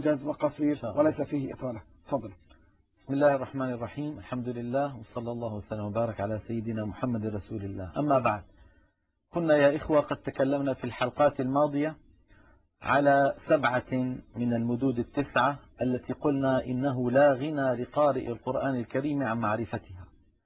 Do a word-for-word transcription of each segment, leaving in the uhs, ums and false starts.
موجز وقصير وليس فيه إطالة. تفضل. بسم الله الرحمن الرحيم، الحمد لله وصلى الله وسلم وبارك على سيدنا محمد رسول الله. أما بعد، كنا يا إخوة قد تكلمنا في الحلقات الماضية على سبعة من المدود التسعة التي قلنا إنه لا غنى لقارئ القرآن الكريم عن معرفتها،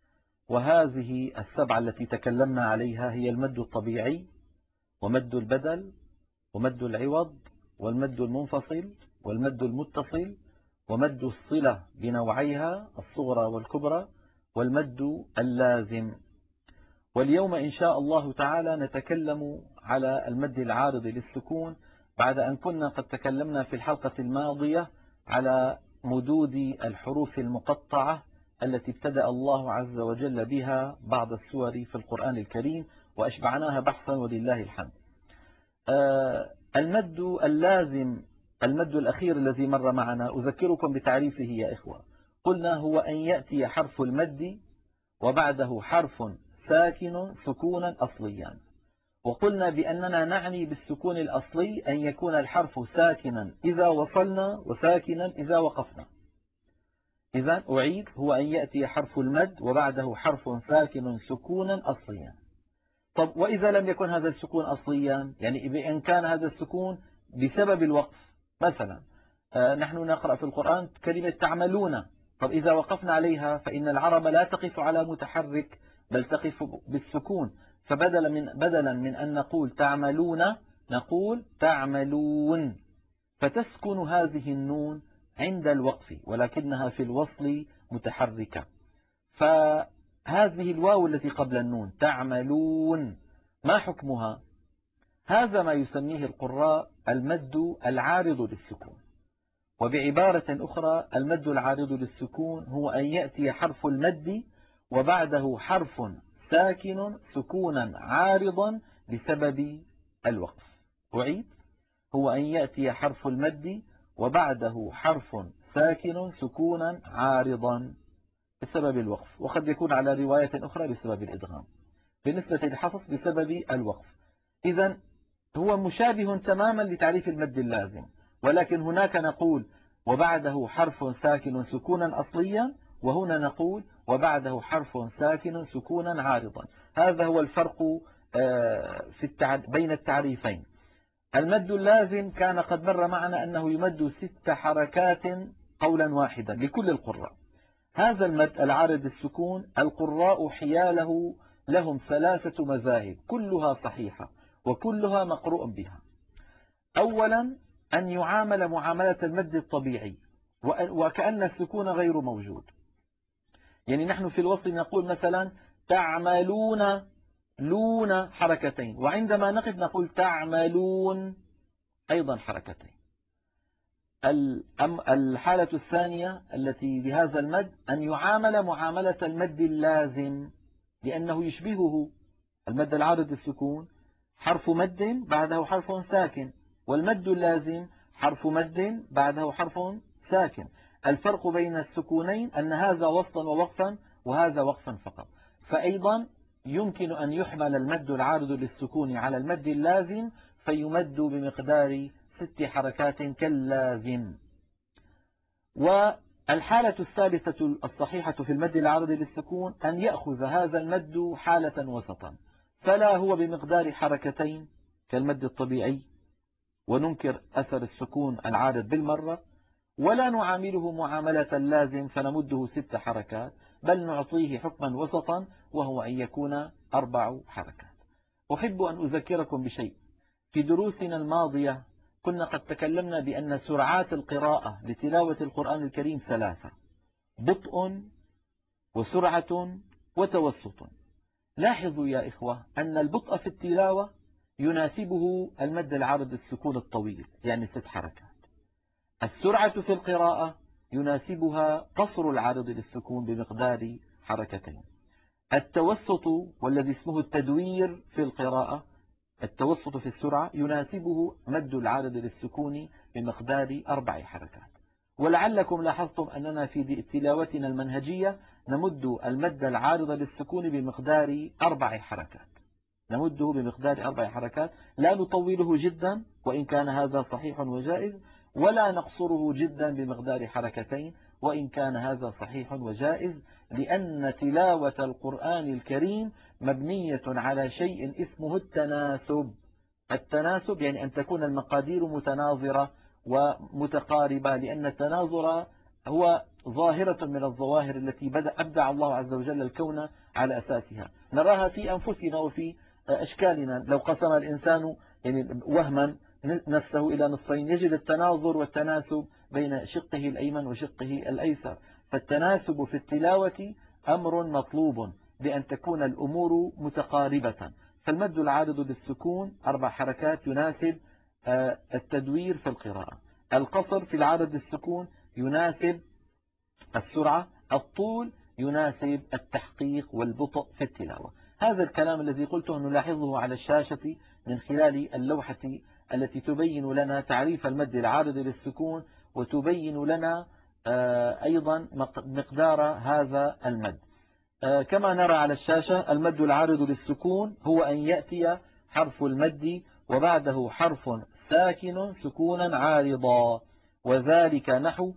وهذه السبعة التي تكلمنا عليها هي المد الطبيعي، ومد البدل، ومد العوض، والمد المنفصل، والمد المتصل، ومد الصلة بنوعيها الصغرى والكبرى، والمد اللازم. واليوم إن شاء الله تعالى نتكلم على المد العارض للسكون، بعد أن كنا قد تكلمنا في الحلقة الماضية على مدود الحروف المقطعة التي ابتدأ الله عز وجل بها بعض السور في القرآن الكريم، وأشبعناها بحثا ولله الحمد. آه المد اللازم، المد الأخير الذي مر معنا، أذكركم بتعريفه يا إخوة. قلنا هو أن يأتي حرف المد وبعده حرف ساكن سكونا أصليا، وقلنا بأننا نعني بالسكون الأصلي أن يكون الحرف ساكنا إذا وصلنا وساكنا إذا وقفنا. إذن أعيد، هو أن يأتي حرف المد وبعده حرف ساكن سكونا أصليا. طب وإذا لم يكن هذا السكون أصليا، يعني بأن كان هذا السكون بسبب الوقف، مثلا آه نحن نقرأ في القرآن كلمة تعملون، طب إذا وقفنا عليها فإن العرب لا تقف على متحرك بل تقف بالسكون، فبدلا من بدلا من أن نقول تعملون نقول تعملون، فتسكن هذه النون عند الوقف ولكنها في الوصل متحركة. فهذه الواو التي قبل النون تعملون ما حكمها؟ هذا ما يسميه القراء المد العارض للسكون. وبعبارة أخرى، المد العارض للسكون هو أن يأتي حرف المد وبعده حرف ساكن سكونا عارضا بسبب الوقف. أعيد، هو أن يأتي حرف المد وبعده حرف ساكن سكونا عارضا بسبب الوقف، وقد يكون على رواية أخرى بسبب الإدغام. بالنسبة للحفص بسبب الوقف. إذن هو مشابه تماما لتعريف المد اللازم، ولكن هناك نقول وبعده حرف ساكن سكونا أصليا، وهنا نقول وبعده حرف ساكن سكونا عارضا. هذا هو الفرق في التع... بين التعريفين. المد اللازم كان قد مر معنا أنه يمد ست حركات قولا واحدا لكل القراء. هذا المد العارض السكون القراء حياله لهم ثلاثة مذاهب كلها صحيحة وكلها مقروء بها. أولا، أن يعامل معاملة المد الطبيعي وكأن السكون غير موجود. يعني نحن في الوصل نقول مثلا تعملون لون حركتين، وعندما نقف نقول تعملون أيضا حركتين. الحالة الثانية التي لهذا المد أن يعامل معاملة المد اللازم، لأنه يشبهه. المد العارض السكون حرف مد بعده حرف ساكن، والمد اللازم حرف مد بعده حرف ساكن. الفرق بين السكونين أن هذا وصلا ووقفا وهذا وقفا فقط. فأيضا يمكن أن يحمل المد العارض للسكون على المد اللازم فيمد بمقدار ست حركات كاللازم. والحالة الثالثة الصحيحة في المد العارض للسكون أن يأخذ هذا المد حالة وسطا، فلا هو بمقدار حركتين كالمد الطبيعي وننكر أثر السكون العارض بالمرة، ولا نعامله معاملة اللازم فنمده ست حركات، بل نعطيه حكما وسطا وهو أن يكون أربع حركات. أحب أن أذكركم بشيء. في دروسنا الماضية كنا قد تكلمنا بأن سرعات القراءة لتلاوة القرآن الكريم ثلاثة: بطء وسرعة وتوسط. لاحظوا يا إخوة أن البطء في التلاوة يناسبه المد العارض السكون الطويل يعني ست حركات. السرعة في القراءة يناسبها قصر العارض للسكون بمقدار حركتين. التوسط والذي اسمه التدوير في القراءة، التوسط في السرعة يناسبه مد العارض للسكون بمقدار أربع حركات. ولعلكم لاحظتم أننا في تلاوتنا المنهجية نمد المد العارض للسكون بمقدار أربع حركات، نمده بمقدار أربع حركات، لا نطوله جدا وإن كان هذا صحيح وجائز، ولا نقصره جدا بمقدار حركتين، وإن كان هذا صحيح وجائز، لأن تلاوة القرآن الكريم مبنية على شيء اسمه التناسب. التناسب يعني أن تكون المقادير متناظرة ومتقاربة، لأن التناظر هو ظاهرة من الظواهر التي بدأ أبدع الله عز وجل الكون على أساسها، نراها في أنفسنا وفي أشكالنا. لو قسم الإنسان يعني وهما نفسه إلى نصفين يجد التناظر والتناسب بين شقه الأيمن وشقه الأيسر. فالتناسب في التلاوة أمر مطلوب بأن تكون الأمور متقاربة. فالمد العارض للسكون أربع حركات يناسب التدوير في القراءة. القصر في العارض للسكون يناسب السرعة. الطول يناسب التحقيق والبطء في التلاوة. هذا الكلام الذي قلته نلاحظه على الشاشة من خلال اللوحة التي تبين لنا تعريف المد العارض للسكون، وتبين لنا أيضا مقدار هذا المد. كما نرى على الشاشة، المد العارض للسكون هو أن يأتي حرف المد وبعده حرف ساكن سكونا عارضا، وذلك نحو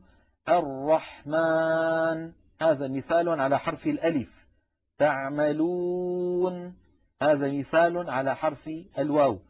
الرحمن، هذا مثال على حرف الألف. تعملون، هذا مثال على حرف الواو.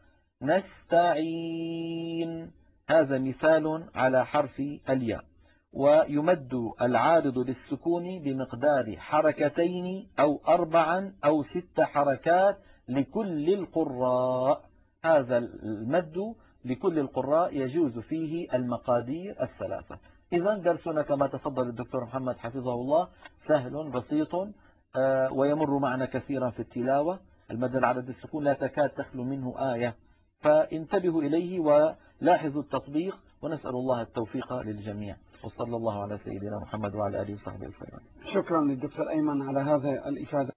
نستعين، هذا مثال على حرف الياء. ويمد العارض للسكون بمقدار حركتين أو أربعا أو ست حركات لكل القراء. هذا المد لكل القراء يجوز فيه المقادير الثلاثة. إذا درسنا كما تفضل الدكتور محمد حفظه الله سهل بسيط ويمر معنا كثيرا في التلاوة. المد العارض للسكون لا تكاد تخلو منه آية، فانتبهوا إليه ولاحظوا التطبيق، ونسأل الله التوفيق للجميع، وصلى الله على سيدنا محمد وعلى آله وصحبه وسلم. شكرا للدكتور أيمن على هذا الإفادة.